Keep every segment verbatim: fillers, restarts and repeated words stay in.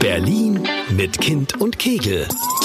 Berlin mit Kind und Kegel.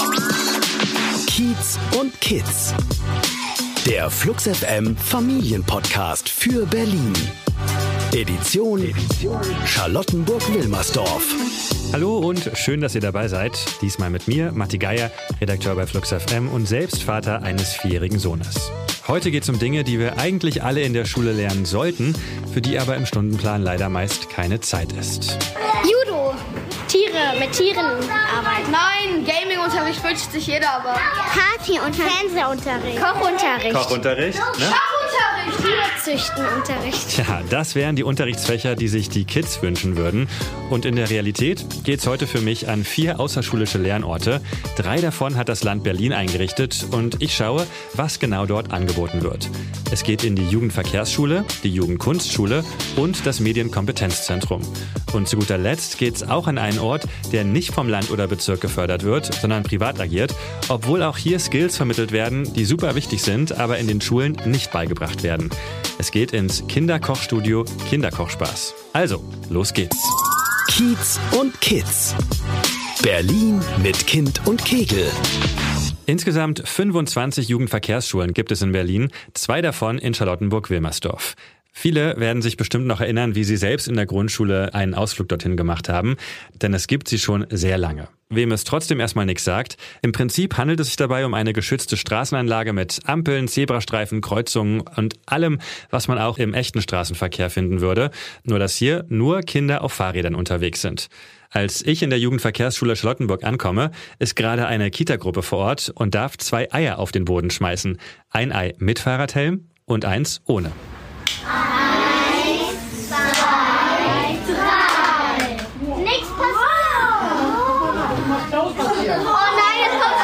Kiez und Kids. Der Flux F M Familienpodcast für Berlin. Edition, Edition Charlottenburg-Wilmersdorf. Hallo und schön, dass ihr dabei seid. Diesmal mit mir, Matti Geier, Redakteur bei Flux F M und selbst Vater eines vierjährigen Sohnes. Heute geht es um Dinge, die wir eigentlich alle in der Schule lernen sollten, für die aber im Stundenplan leider meist keine Zeit ist. Judo. Tiere, mit Tieren arbeiten. Nein, Gaming-Unterricht wünscht sich jeder, aber... Partyunterricht. Fernsehunterricht. Kochunterricht. Kochunterricht, ne? Schachunterricht. Tierzüchtenunterricht. Ja, das wären die Unterrichtsfächer, die sich die Kids wünschen würden. Und in der Realität geht's heute für mich an vier außerschulische Lernorte. Drei davon hat das Land Berlin eingerichtet und ich schaue, was genau dort angeboten wird. Es geht in die Jugendverkehrsschule, die Jugendkunstschule und das Medienkompetenzzentrum. Und zu guter Letzt geht's auch an einen Ort, der nicht vom Land oder Bezirk gefördert wird, sondern privat agiert, obwohl auch hier Skills vermittelt werden, die super wichtig sind, aber in den Schulen nicht beigebracht werden. Es geht ins Kinderkochstudio Kinderkochspaß. Also, los geht's. Kiez und Kids. Berlin mit Kind und Kegel. Insgesamt fünfundzwanzig Jugendverkehrsschulen gibt es in Berlin, zwei davon in Charlottenburg-Wilmersdorf. Viele werden sich bestimmt noch erinnern, wie sie selbst in der Grundschule einen Ausflug dorthin gemacht haben, denn es gibt sie schon sehr lange. Wem es trotzdem erstmal nichts sagt, im Prinzip handelt es sich dabei um eine geschützte Straßenanlage mit Ampeln, Zebrastreifen, Kreuzungen und allem, was man auch im echten Straßenverkehr finden würde, nur dass hier nur Kinder auf Fahrrädern unterwegs sind. Als ich in der Jugendverkehrsschule Charlottenburg ankomme, ist gerade eine Kita-Gruppe vor Ort und darf zwei Eier auf den Boden schmeißen. Ein Ei mit Fahrradhelm und eins ohne. Eins, zwei, drei. Nichts passiert. Oh nein, jetzt kommt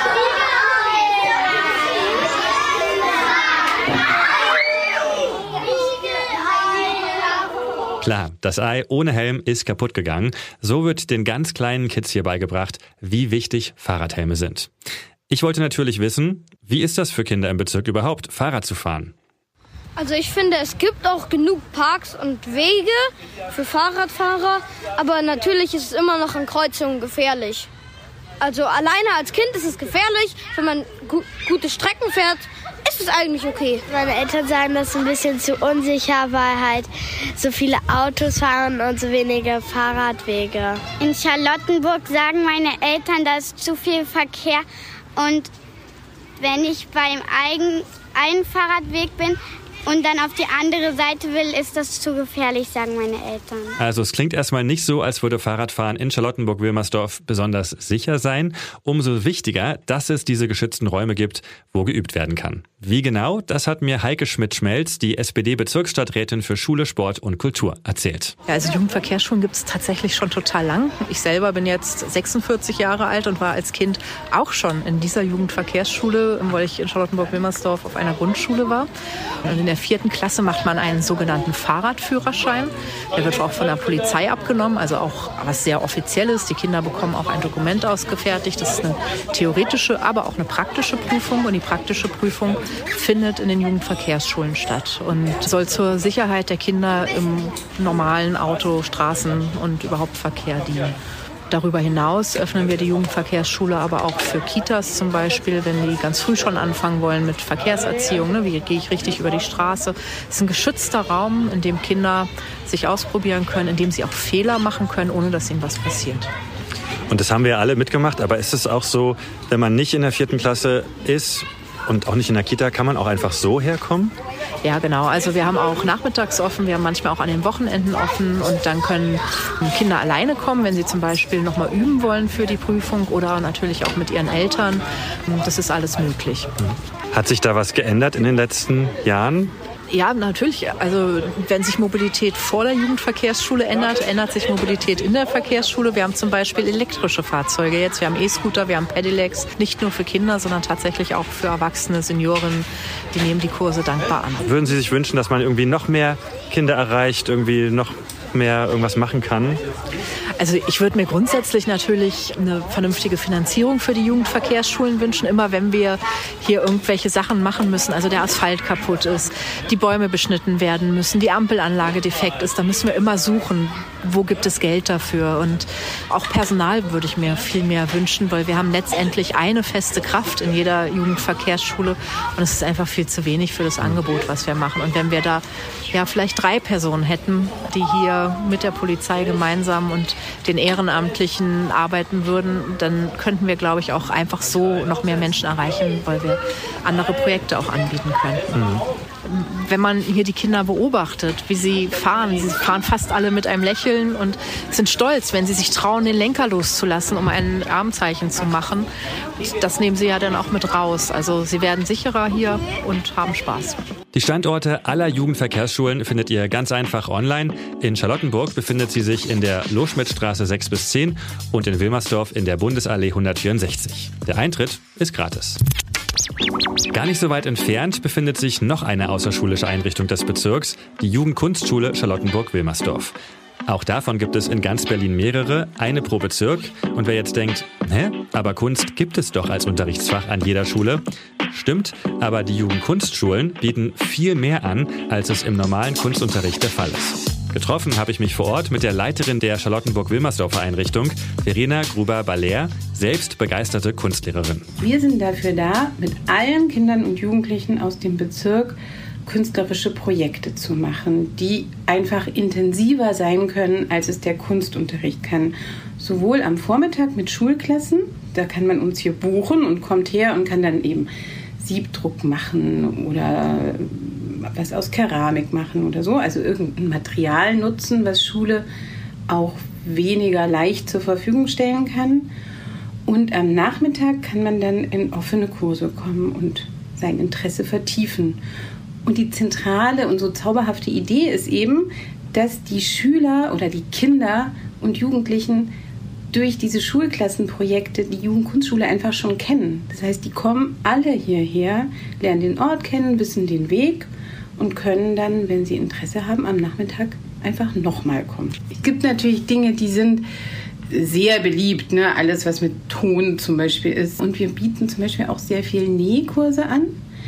Fliege. Klar, das Ei ohne Helm ist kaputt gegangen. So wird den ganz kleinen Kids hier beigebracht, wie wichtig Fahrradhelme sind. Ich wollte natürlich wissen, wie ist das für Kinder im Bezirk überhaupt, Fahrrad zu fahren? Also ich finde, es gibt auch genug Parks und Wege für Fahrradfahrer, aber natürlich ist es immer noch an Kreuzungen gefährlich. Also alleine als Kind ist es gefährlich, wenn man gu- gute Strecken fährt, ist es eigentlich okay. Meine Eltern sagen, das ist ein bisschen zu unsicher, weil halt so viele Autos fahren und so wenige Fahrradwege. In Charlottenburg sagen meine Eltern, da ist zu viel Verkehr und wenn ich beim eigenen einen Fahrradweg bin und dann auf die andere Seite will, ist das zu gefährlich, sagen meine Eltern. Also es klingt erstmal nicht so, als würde Fahrradfahren in Charlottenburg-Wilmersdorf besonders sicher sein. Umso wichtiger, dass es diese geschützten Räume gibt, wo geübt werden kann. Wie genau, das hat mir Heike Schmidt-Schmelz, die S P D-Bezirksstadträtin für Schule, Sport und Kultur, erzählt. Ja, also Jugendverkehrsschulen gibt es tatsächlich schon total lang. Ich selber bin jetzt sechsundvierzig Jahre alt und war als Kind auch schon in dieser Jugendverkehrsschule, weil ich in Charlottenburg-Wilmersdorf auf einer Grundschule war. Und in der vierten Klasse macht man einen sogenannten Fahrradführerschein. Der wird auch von der Polizei abgenommen, also auch was sehr Offizielles. Die Kinder bekommen auch ein Dokument ausgefertigt. Das ist eine theoretische, aber auch eine praktische Prüfung. Und die praktische Prüfung findet in den Jugendverkehrsschulen statt und soll zur Sicherheit der Kinder im normalen Auto-, Straßen- und überhaupt Verkehr dienen. Darüber hinaus öffnen wir die Jugendverkehrsschule aber auch für Kitas zum Beispiel, wenn die ganz früh schon anfangen wollen mit Verkehrserziehung. Ne? Wie gehe ich richtig über die Straße? Es ist ein geschützter Raum, in dem Kinder sich ausprobieren können, in dem sie auch Fehler machen können, ohne dass ihnen was passiert. Und das haben wir ja alle mitgemacht, aber ist es auch so, wenn man nicht in der vierten Klasse ist und auch nicht in der Kita, kann man auch einfach so herkommen? Ja, genau. Also wir haben auch nachmittags offen, wir haben manchmal auch an den Wochenenden offen und dann können Kinder alleine kommen, wenn sie zum Beispiel noch mal üben wollen für die Prüfung oder natürlich auch mit ihren Eltern. Das ist alles möglich. Hat sich da was geändert in den letzten Jahren? Ja, natürlich. Also wenn sich Mobilität vor der Jugendverkehrsschule ändert, ändert sich Mobilität in der Verkehrsschule. Wir haben zum Beispiel elektrische Fahrzeuge jetzt. Wir haben E-Scooter, wir haben Pedelecs. Nicht nur für Kinder, sondern tatsächlich auch für Erwachsene, Senioren. Die nehmen die Kurse dankbar an. Würden Sie sich wünschen, dass man irgendwie noch mehr Kinder erreicht, irgendwie noch mehr irgendwas machen kann? Also ich würde mir grundsätzlich natürlich eine vernünftige Finanzierung für die Jugendverkehrsschulen wünschen. Immer wenn wir hier irgendwelche Sachen machen müssen, also der Asphalt kaputt ist, die Bäume beschnitten werden müssen, die Ampelanlage defekt ist, dann müssen wir immer suchen, wo gibt es Geld dafür? Und auch Personal würde ich mir viel mehr wünschen, weil wir haben letztendlich eine feste Kraft in jeder Jugendverkehrsschule und es ist einfach viel zu wenig für das Angebot, was wir machen. Und wenn wir da ja vielleicht drei Personen hätten, die hier mit der Polizei gemeinsam und den Ehrenamtlichen arbeiten würden, dann könnten wir, glaube ich, auch einfach so noch mehr Menschen erreichen, weil wir andere Projekte auch anbieten könnten. Mhm. Wenn man hier die Kinder beobachtet, wie sie fahren, sie fahren fast alle mit einem Lächeln und sind stolz, wenn sie sich trauen, den Lenker loszulassen, um ein Armzeichen zu machen. Und das nehmen sie ja dann auch mit raus. Also sie werden sicherer hier und haben Spaß. Die Standorte aller Jugendverkehrsschulen findet ihr ganz einfach online. In Charlottenburg befindet sie sich in der Loschmidtstraße sechs bis zehn und in Wilmersdorf in der Bundesallee hundertvierundsechzig. Der Eintritt ist gratis. Gar nicht so weit entfernt befindet sich noch eine außerschulische Einrichtung des Bezirks, die Jugendkunstschule Charlottenburg-Wilmersdorf. Auch davon gibt es in ganz Berlin mehrere, eine pro Bezirk. Und wer jetzt denkt, hä, aber Kunst gibt es doch als Unterrichtsfach an jeder Schule. Stimmt, aber die Jugendkunstschulen bieten viel mehr an, als es im normalen Kunstunterricht der Fall ist. Getroffen habe ich mich vor Ort mit der Leiterin der Charlottenburg-Wilmersdorfer Einrichtung, Verena Gruber-Baller, selbst begeisterte Kunstlehrerin. Wir sind dafür da, mit allen Kindern und Jugendlichen aus dem Bezirk künstlerische Projekte zu machen, die einfach intensiver sein können, als es der Kunstunterricht kann. Sowohl am Vormittag mit Schulklassen, da kann man uns hier buchen und kommt her und kann dann eben Siebdruck machen oder was aus Keramik machen oder so, also irgendein Material nutzen, was Schule auch weniger leicht zur Verfügung stellen kann. Und am Nachmittag kann man dann in offene Kurse kommen und sein Interesse vertiefen. Und die zentrale und so zauberhafte Idee ist eben, dass die Schüler oder die Kinder und Jugendlichen durch diese Schulklassenprojekte die Jugendkunstschule einfach schon kennen. Das heißt, die kommen alle hierher, lernen den Ort kennen, wissen den Weg und können dann, wenn sie Interesse haben, am Nachmittag einfach nochmal kommen. Es gibt natürlich Dinge, die sind sehr beliebt, ne? Alles, was mit Ton zum Beispiel ist. Und wir bieten zum Beispiel auch sehr viel Nähkurse an,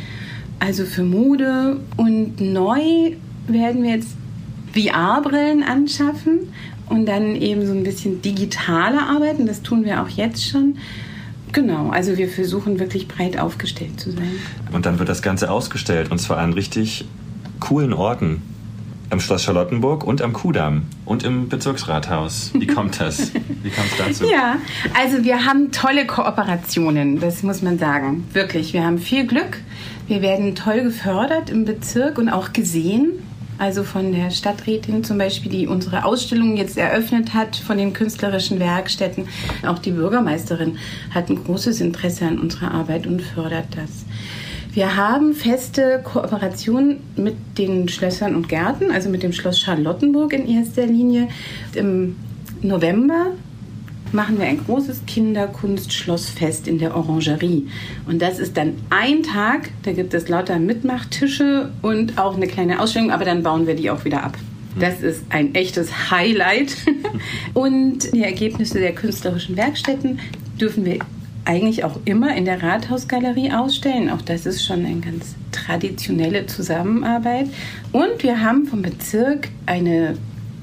also für Mode. Und neu werden wir jetzt V R-Brillen anschaffen und dann eben so ein bisschen digitaler arbeiten. Das tun wir auch jetzt schon. Genau, also wir versuchen wirklich breit aufgestellt zu sein. Und dann wird das Ganze ausgestellt und zwar an richtig coolen Orten. Am Schloss Charlottenburg und am Kudamm und im Bezirksrathaus. Wie kommt das? Wie kommt es dazu? Ja, also wir haben tolle Kooperationen, das muss man sagen. Wirklich, wir haben viel Glück. Wir werden toll gefördert im Bezirk und auch gesehen. Also von der Stadträtin zum Beispiel, die unsere Ausstellung jetzt eröffnet hat, von den künstlerischen Werkstätten. Auch die Bürgermeisterin hat ein großes Interesse an unserer Arbeit und fördert das. Wir haben feste Kooperationen mit den Schlössern und Gärten, also mit dem Schloss Charlottenburg in erster Linie. Im November machen wir ein großes Kinderkunstschlossfest in der Orangerie. Und das ist dann ein Tag, da gibt es lauter Mitmachtische und auch eine kleine Ausstellung, aber dann bauen wir die auch wieder ab. Das ist ein echtes Highlight. Und die Ergebnisse der künstlerischen Werkstätten dürfen wir eigentlich auch immer in der Rathausgalerie ausstellen. Auch das ist schon eine ganz traditionelle Zusammenarbeit. Und wir haben vom Bezirk eine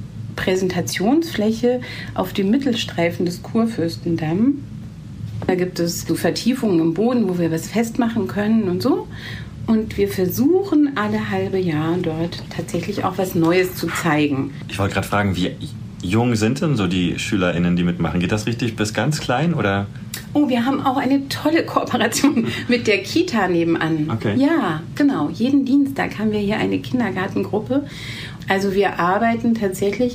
Präsentationsfläche auf dem Mittelstreifen des Kurfürstendamm. Da gibt es so Vertiefungen im Boden, wo wir was festmachen können und so. Und wir versuchen alle halbe Jahr dort tatsächlich auch was Neues zu zeigen. Ich wollte gerade fragen, wie jung sind denn so die SchülerInnen, die mitmachen? Geht das richtig bis ganz klein oder? Oh, wir haben auch eine tolle Kooperation mit der Kita nebenan. Okay. Ja, genau. Jeden Dienstag haben wir hier eine Kindergartengruppe. Also wir arbeiten tatsächlich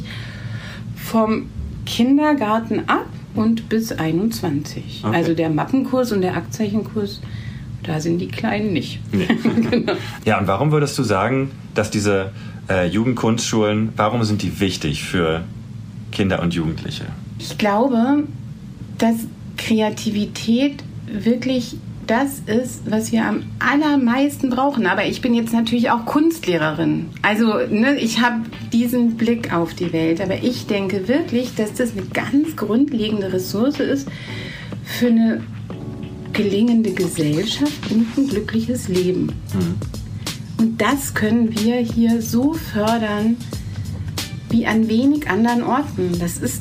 vom Kindergarten ab und bis einundzwanzig. Okay. Also der Mappenkurs und der Aktzeichenkurs, da sind die Kleinen nicht. Nee. Genau. Ja, und warum würdest du sagen, dass diese äh, Jugendkunstschulen, warum sind die wichtig für Kinder und Jugendliche? Ich glaube, dass Kreativität wirklich das ist, was wir am allermeisten brauchen. Aber ich bin jetzt natürlich auch Kunstlehrerin. Also ne, ich habe diesen Blick auf die Welt. Aber ich denke wirklich, dass das eine ganz grundlegende Ressource ist für eine gelingende Gesellschaft und ein glückliches Leben. Mhm. Und das können wir hier so fördern, wie an wenig anderen Orten. Das ist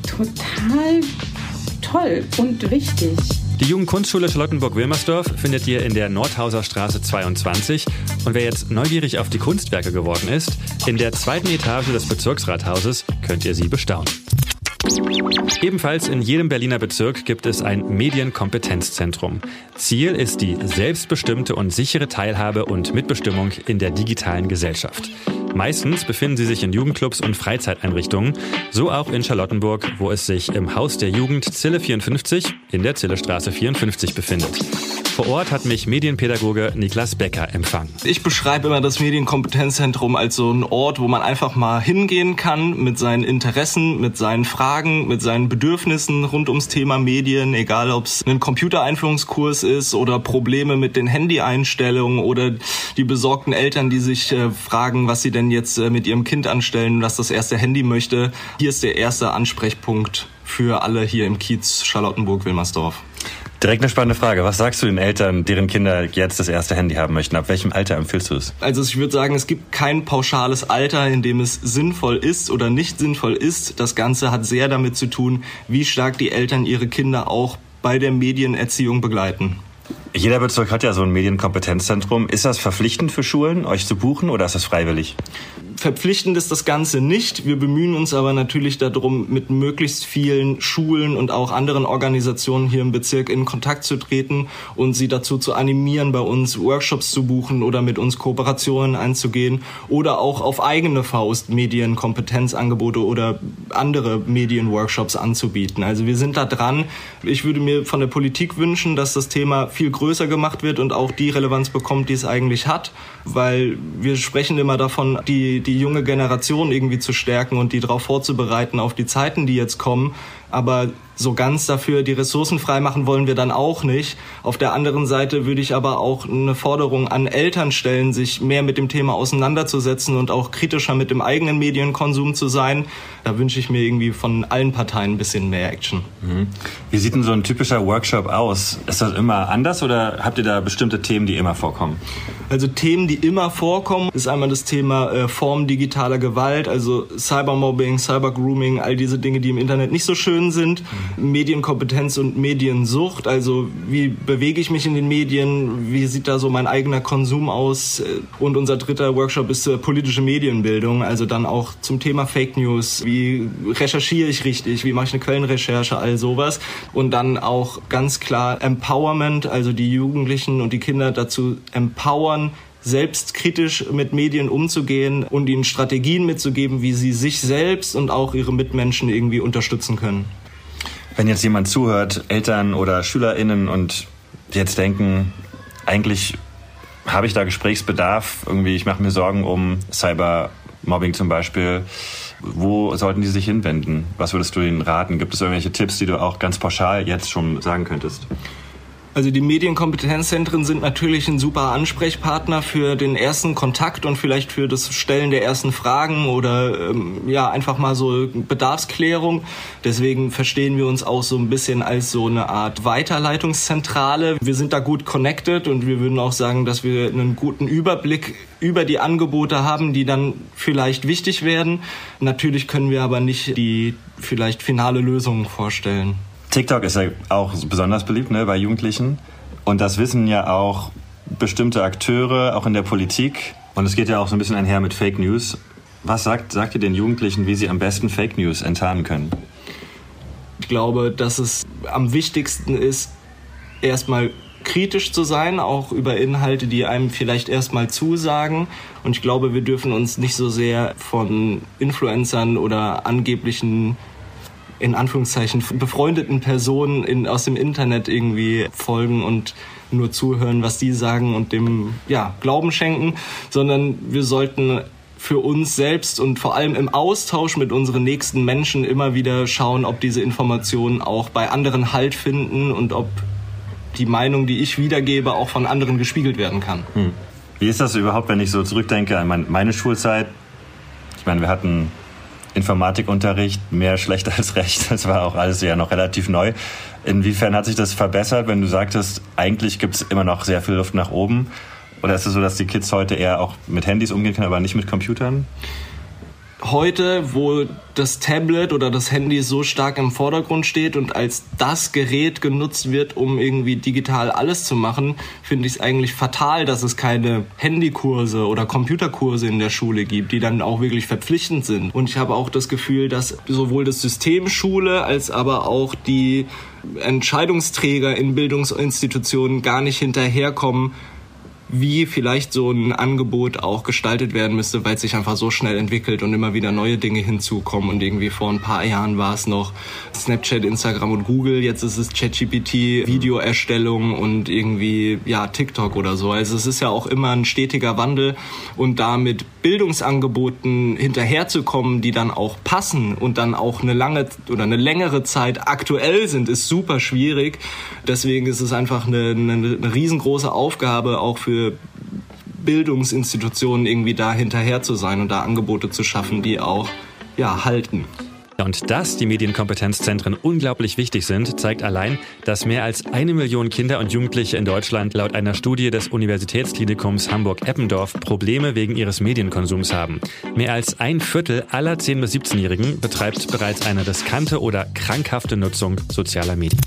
total toll und wichtig. Die Jugendkunstschule Charlottenburg-Wilmersdorf findet ihr in der Nordhauser Straße zweiundzwanzig. Und wer jetzt neugierig auf die Kunstwerke geworden ist, in der zweiten Etage des Bezirksrathauses könnt ihr sie bestaunen. Ebenfalls in jedem Berliner Bezirk gibt es ein Medienkompetenzzentrum. Ziel ist die selbstbestimmte und sichere Teilhabe und Mitbestimmung in der digitalen Gesellschaft. Meistens befinden sie sich in Jugendclubs und Freizeiteinrichtungen, so auch in Charlottenburg, wo es sich im Haus der Jugend Zille vierundfünfzig in der Zillestraße vierundfünfzig befindet. Vor Ort hat mich Medienpädagoge Niklas Becker empfangen. Ich beschreibe immer das Medienkompetenzzentrum als so einen Ort, wo man einfach mal hingehen kann mit seinen Interessen, mit seinen Fragen, mit seinen Bedürfnissen rund ums Thema Medien, egal ob es ein Computereinführungskurs ist oder Probleme mit den Handy-Einstellungen oder die besorgten Eltern, die sich äh, fragen, was sie denn jetzt äh, mit ihrem Kind anstellen, was das erste Handy möchte. Hier ist der erste Ansprechpunkt für alle hier im Kiez Charlottenburg-Wilmersdorf. Direkt eine spannende Frage. Was sagst du den Eltern, deren Kinder jetzt das erste Handy haben möchten? Ab welchem Alter empfiehlst du es? Also ich würde sagen, es gibt kein pauschales Alter, in dem es sinnvoll ist oder nicht sinnvoll ist. Das Ganze hat sehr damit zu tun, wie stark die Eltern ihre Kinder auch bei der Medienerziehung begleiten. Jeder Bezirk hat ja so ein Medienkompetenzzentrum. Ist das verpflichtend für Schulen, euch zu buchen, oder ist das freiwillig? Verpflichtend ist das Ganze nicht. Wir bemühen uns aber natürlich darum, mit möglichst vielen Schulen und auch anderen Organisationen hier im Bezirk in Kontakt zu treten und sie dazu zu animieren, bei uns Workshops zu buchen oder mit uns Kooperationen einzugehen oder auch auf eigene Faust Medienkompetenzangebote oder andere Medienworkshops anzubieten. Also wir sind da dran. Ich würde mir von der Politik wünschen, dass das Thema viel größer gemacht wird und auch die Relevanz bekommt, die es eigentlich hat, weil wir sprechen immer davon, die die junge Generation irgendwie zu stärken und die darauf vorzubereiten auf die Zeiten, die jetzt kommen. Aber so ganz dafür die Ressourcen freimachen wollen wir dann auch nicht. Auf der anderen Seite würde ich aber auch eine Forderung an Eltern stellen, sich mehr mit dem Thema auseinanderzusetzen und auch kritischer mit dem eigenen Medienkonsum zu sein. Da wünsche ich mir irgendwie von allen Parteien ein bisschen mehr Action. Mhm. Wie sieht denn so ein typischer Workshop aus? Ist das immer anders oder habt ihr da bestimmte Themen, die immer vorkommen? Also Themen, die immer vorkommen, ist einmal das Thema äh, Formen digitaler Gewalt, also Cybermobbing, Cybergrooming, all diese Dinge, die im Internet nicht so schön sind. Mhm. Medienkompetenz und Mediensucht, also wie bewege ich mich in den Medien, wie sieht da so mein eigener Konsum aus? Und unser dritter Workshop ist äh, politische Medienbildung, also dann auch zum Thema Fake News, wie recherchiere ich richtig, wie mache ich eine Quellenrecherche, all sowas. Und dann auch ganz klar Empowerment, also die Jugendlichen und die Kinder dazu empowern, selbstkritisch mit Medien umzugehen und ihnen Strategien mitzugeben, wie sie sich selbst und auch ihre Mitmenschen irgendwie unterstützen können. Wenn jetzt jemand zuhört, Eltern oder SchülerInnen, und jetzt denken, eigentlich habe ich da Gesprächsbedarf, irgendwie, ich mache mir Sorgen um Cybermobbing zum Beispiel, wo sollten die sich hinwenden? Was würdest du ihnen raten? Gibt es irgendwelche Tipps, die du auch ganz pauschal jetzt schon sagen könntest? Also die Medienkompetenzzentren sind natürlich ein super Ansprechpartner für den ersten Kontakt und vielleicht für das Stellen der ersten Fragen oder ähm, ja einfach mal so Bedarfsklärung. Deswegen verstehen wir uns auch so ein bisschen als so eine Art Weiterleitungszentrale. Wir sind da gut connected und wir würden auch sagen, dass wir einen guten Überblick über die Angebote haben, die dann vielleicht wichtig werden. Natürlich können wir aber nicht die vielleicht finale Lösung vorstellen. TikTok ist ja auch besonders beliebt, ne, bei Jugendlichen. Und das wissen ja auch bestimmte Akteure, auch in der Politik. Und es geht ja auch so ein bisschen einher mit Fake News. Was sagt, sagt ihr den Jugendlichen, wie sie am besten Fake News enttarnen können? Ich glaube, dass es am wichtigsten ist, erstmal kritisch zu sein, auch über Inhalte, die einem vielleicht erstmal zusagen. Und ich glaube, wir dürfen uns nicht so sehr von Influencern oder angeblichen, in Anführungszeichen, befreundeten Personen in, aus dem Internet irgendwie folgen und nur zuhören, was die sagen und dem ja, Glauben schenken, sondern wir sollten für uns selbst und vor allem im Austausch mit unseren nächsten Menschen immer wieder schauen, ob diese Informationen auch bei anderen Halt finden und ob die Meinung, die ich wiedergebe, auch von anderen gespiegelt werden kann. Hm. Wie ist das überhaupt, wenn ich so zurückdenke an meine Schulzeit? Ich meine, wir hatten Informatikunterricht, mehr schlecht als recht. Das war auch alles ja noch relativ neu. Inwiefern hat sich das verbessert, wenn du sagtest, eigentlich gibt es immer noch sehr viel Luft nach oben? Oder ist es so, dass die Kids heute eher auch mit Handys umgehen können, aber nicht mit Computern? heute, wo das Tablet oder das Handy so stark im Vordergrund steht und als das Gerät genutzt wird, um irgendwie digital alles zu machen, finde ich es eigentlich fatal, dass es keine Handykurse oder Computerkurse in der Schule gibt, die dann auch wirklich verpflichtend sind. Und ich habe auch das Gefühl, dass sowohl das System Schule als aber auch die Entscheidungsträger in Bildungsinstitutionen gar nicht hinterherkommen, wie vielleicht so ein Angebot auch gestaltet werden müsste, weil es sich einfach so schnell entwickelt und immer wieder neue Dinge hinzukommen. Und irgendwie vor ein paar Jahren war es noch Snapchat, Instagram und Google. Jetzt ist es ChatGPT, Videoerstellung und irgendwie ja TikTok oder so. Also es ist ja auch immer ein stetiger Wandel. Und da mit Bildungsangeboten hinterherzukommen, die dann auch passen und dann auch eine lange oder eine längere Zeit aktuell sind, ist super schwierig. Deswegen ist es einfach eine, eine, eine riesengroße Aufgabe, auch für Bildungsinstitutionen irgendwie da hinterher zu sein und da Angebote zu schaffen, die auch ja, halten. Und dass die Medienkompetenzzentren unglaublich wichtig sind, zeigt allein, dass mehr als eine Million Kinder und Jugendliche in Deutschland laut einer Studie des Universitätsklinikums Hamburg-Eppendorf Probleme wegen ihres Medienkonsums haben. Mehr als ein Viertel aller zehn- bis siebzehnjährigen betreibt bereits eine riskante oder krankhafte Nutzung sozialer Medien.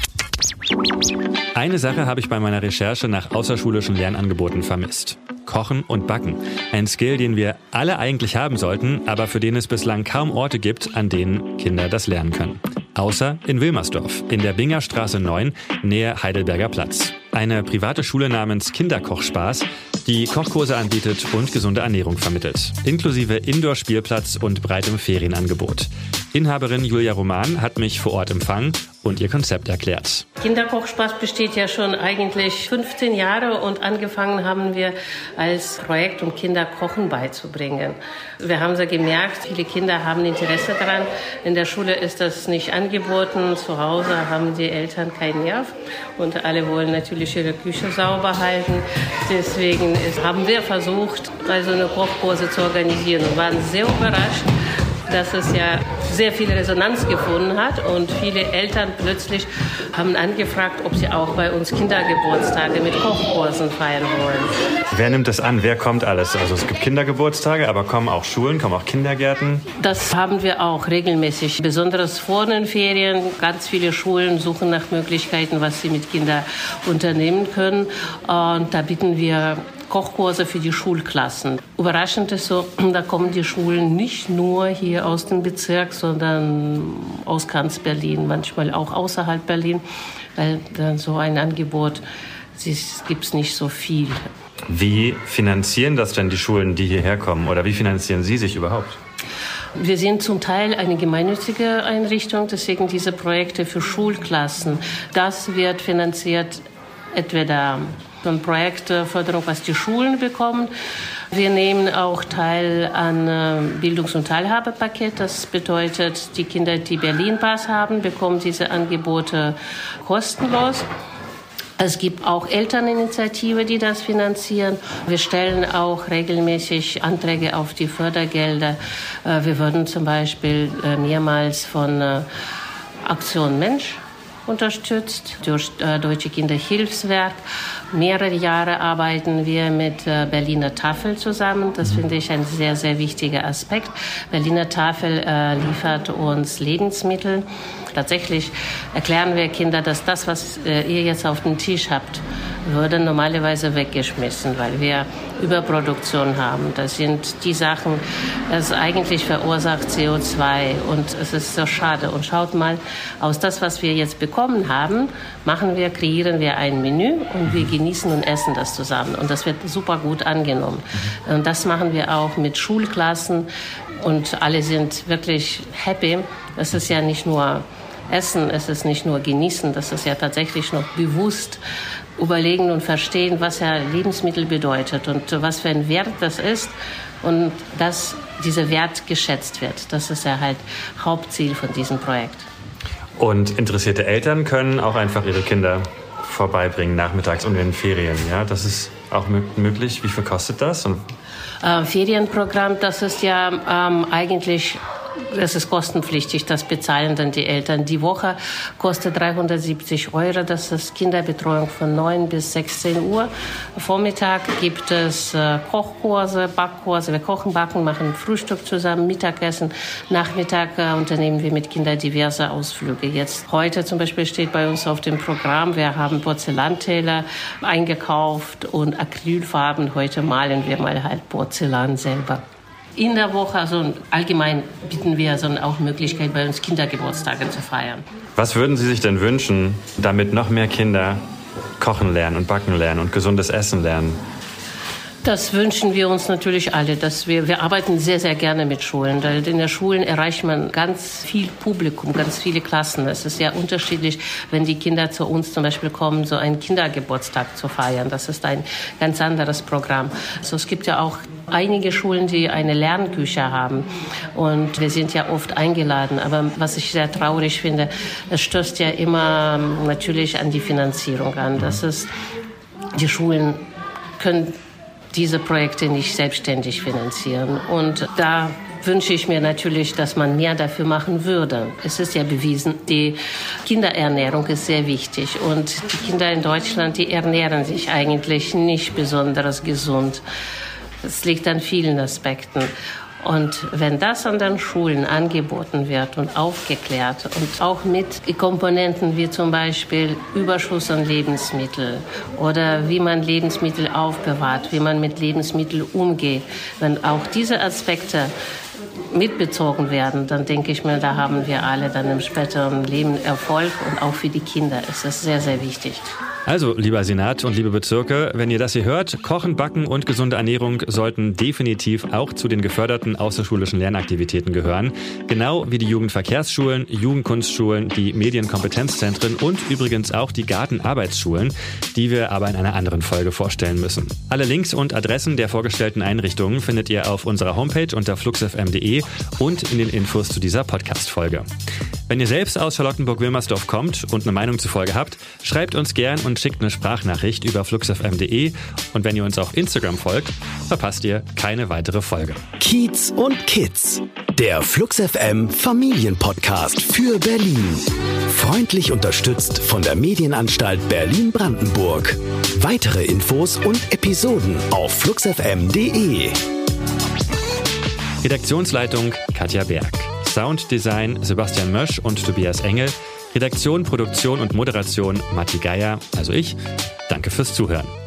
Eine Sache habe ich bei meiner Recherche nach außerschulischen Lernangeboten vermisst. Kochen und Backen. Ein Skill, den wir alle eigentlich haben sollten, aber für den es bislang kaum Orte gibt, an denen Kinder das lernen können. Außer in Wilmersdorf, in der Bingerstraße neun, nähe Heidelberger Platz. Eine private Schule namens Kinderkochspaß, die Kochkurse anbietet und gesunde Ernährung vermittelt. Inklusive Indoor-Spielplatz und breitem Ferienangebot. Inhaberin Julia Roman hat mich vor Ort empfangen und ihr Konzept erklärt. Kinderkochspaß besteht ja schon eigentlich fünfzehn Jahre und angefangen haben wir als Projekt, um Kinder Kochen beizubringen. Wir haben so gemerkt, viele Kinder haben Interesse daran. In der Schule ist das nicht angeboten, zu Hause haben die Eltern keinen Nerv und alle wollen natürlich ihre Küche sauber halten. Deswegen ist, haben wir versucht, also eine Kochkurse zu organisieren und waren sehr überrascht, dass es ja sehr viel Resonanz gefunden hat und viele Eltern plötzlich haben angefragt, ob sie auch bei uns Kindergeburtstage mit Kochkursen feiern wollen. Wer nimmt das an? Wer kommt alles? Also es gibt Kindergeburtstage, aber kommen auch Schulen, kommen auch Kindergärten? Das haben wir auch regelmäßig. Besonders vor den Ferien. Ganz viele Schulen suchen nach Möglichkeiten, was sie mit Kindern unternehmen können. Und da bieten wir Kochkurse für die Schulklassen. Überraschend ist so, da kommen die Schulen nicht nur hier aus dem Bezirk, sondern aus ganz Berlin, manchmal auch außerhalb Berlin, weil dann so ein Angebot gibt es nicht so viel. Wie finanzieren das denn die Schulen, die hierher kommen? Oder wie finanzieren Sie sich überhaupt? Wir sind zum Teil eine gemeinnützige Einrichtung, deswegen diese Projekte für Schulklassen. Das wird finanziert entweder von Projektförderung, was die Schulen bekommen. Wir nehmen auch teil an Bildungs- und Teilhabepaket. Das bedeutet, die Kinder, die Berlin-Pass haben, bekommen diese Angebote kostenlos. Es gibt auch Elterninitiative, die das finanzieren. Wir stellen auch regelmäßig Anträge auf die Fördergelder. Wir wurden zum Beispiel mehrmals von Aktion Mensch unterstützt, durch äh, Deutsche Kinderhilfswerk. Mehrere Jahre arbeiten wir mit äh, Berliner Tafel zusammen. Das finde ich ein sehr, sehr wichtiger Aspekt. Berliner Tafel äh, liefert uns Lebensmittel. Tatsächlich erklären wir Kindern, dass das, was äh, ihr jetzt auf dem Tisch habt, würde normalerweise weggeschmissen, weil wir Überproduktion haben. Das sind die Sachen, das eigentlich verursacht C O zwei und es ist so schade. Und schaut mal, aus das, was wir jetzt bekommen haben, machen wir, kreieren wir ein Menü und wir genießen und essen das zusammen. Und das wird super gut angenommen. Und das machen wir auch mit Schulklassen und alle sind wirklich happy. Es ist ja nicht nur Essen, es ist nicht nur Genießen, das ist ja tatsächlich noch bewusst überlegen und verstehen, was ja Lebensmittel bedeutet und was für ein Wert das ist und dass dieser Wert geschätzt wird. Das ist ja halt Hauptziel von diesem Projekt. Und interessierte Eltern können auch einfach ihre Kinder vorbeibringen nachmittags und in den Ferien. Ja, das ist auch möglich. Wie viel kostet das? Und äh, Ferienprogramm, das ist ja ähm, eigentlich es ist kostenpflichtig, das bezahlen dann die Eltern. Die Woche kostet dreihundertsiebzig Euro, das ist Kinderbetreuung von neun bis sechzehn Uhr. Vormittag gibt es äh, Kochkurse, Backkurse, wir kochen, backen, machen Frühstück zusammen, Mittagessen. Nachmittag äh, unternehmen wir mit Kindern diverse Ausflüge. Jetzt heute zum Beispiel steht bei uns auf dem Programm, wir haben Porzellanteller eingekauft und Acrylfarben. Heute malen wir mal halt Porzellan selber. In der Woche, also allgemein bieten wir also auch Möglichkeit, bei uns Kindergeburtstage zu feiern. Was würden Sie sich denn wünschen, damit noch mehr Kinder kochen lernen und backen lernen und gesundes Essen lernen? Das wünschen wir uns natürlich alle. Dass wir, wir arbeiten sehr, sehr gerne mit Schulen. Weil in den Schulen erreicht man ganz viel Publikum, ganz viele Klassen. Es ist sehr unterschiedlich, wenn die Kinder zu uns zum Beispiel kommen, so einen Kindergeburtstag zu feiern. Das ist ein ganz anderes Programm. Also es gibt ja auch einige Schulen, die eine Lernküche haben. Und wir sind ja oft eingeladen. Aber was ich sehr traurig finde, es stößt ja immer natürlich an die Finanzierung an. Das ist, die Schulen können diese Projekte nicht selbstständig finanzieren. Und da wünsche ich mir natürlich, dass man mehr dafür machen würde. Es ist ja bewiesen, die Kinderernährung ist sehr wichtig. Und die Kinder in Deutschland, die ernähren sich eigentlich nicht besonders gesund. Es liegt an vielen Aspekten. Und wenn das an den Schulen angeboten wird und aufgeklärt und auch mit Komponenten wie zum Beispiel Überschuss an Lebensmitteln oder wie man Lebensmittel aufbewahrt, wie man mit Lebensmitteln umgeht, wenn auch diese Aspekte mitbezogen werden, dann denke ich mir, da haben wir alle dann im späteren Leben Erfolg und auch für die Kinder ist das sehr, sehr wichtig. Also, lieber Senat und liebe Bezirke, wenn ihr das hier hört, Kochen, Backen und gesunde Ernährung sollten definitiv auch zu den geförderten außerschulischen Lernaktivitäten gehören. Genau wie die Jugendverkehrsschulen, Jugendkunstschulen, die Medienkompetenzzentren und übrigens auch die Gartenarbeitsschulen, die wir aber in einer anderen Folge vorstellen müssen. Alle Links und Adressen der vorgestellten Einrichtungen findet ihr auf unserer Homepage unter fluxfm punkt de und in den Infos zu dieser Podcast-Folge. Wenn ihr selbst aus Charlottenburg-Wilmersdorf kommt und eine Meinung zur Folge habt, schreibt uns gern und schickt eine Sprachnachricht über fluxfm punkt de. Und wenn ihr uns auf Instagram folgt, verpasst ihr keine weitere Folge. Kiez und Kids, der FluxFM Familienpodcast für Berlin. Freundlich unterstützt von der Medienanstalt Berlin-Brandenburg. Weitere Infos und Episoden auf fluxfm punkt de. Redaktionsleitung Katja Berg. Sounddesign Sebastian Mösch und Tobias Engel. Redaktion, Produktion und Moderation Matti Geier, also ich. Danke fürs Zuhören.